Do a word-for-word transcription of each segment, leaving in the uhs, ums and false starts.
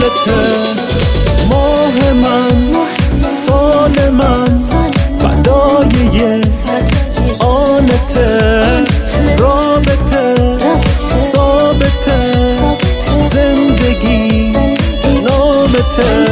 مالته، ماه من، سال من، فدای یه آنته، رابطه ثابته، زندگی نامته.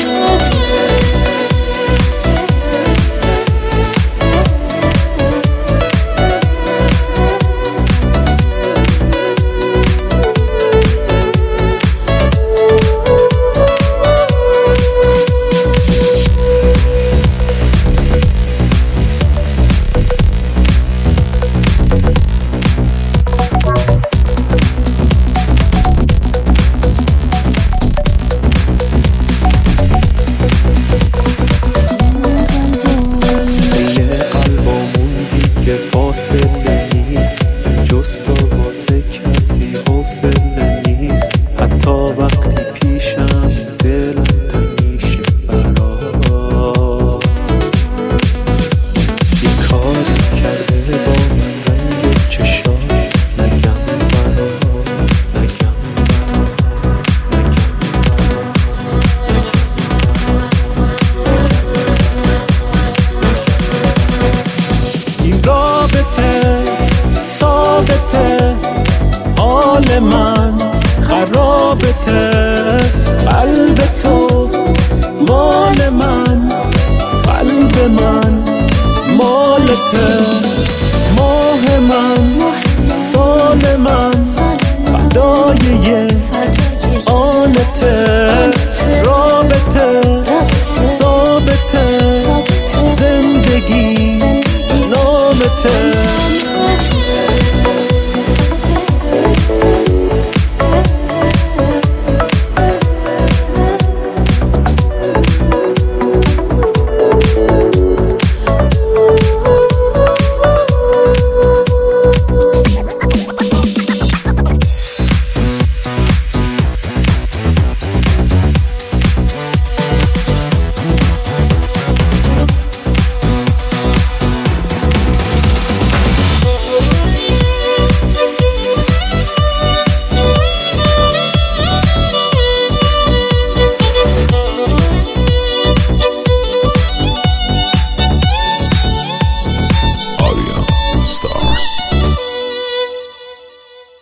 فاصله نیست جز تو واسه کسی، حوصله نیست حتی وقتی پیشم دلم تنگ میشه برات. یه کاری کرده با من رنگ چشات، نگم برات، نگم برات، نگم برات. این رابطه ثابته، حال من خرابته، قلب تو مال من، قلب من مالته، ماه من، سال من، فدای یه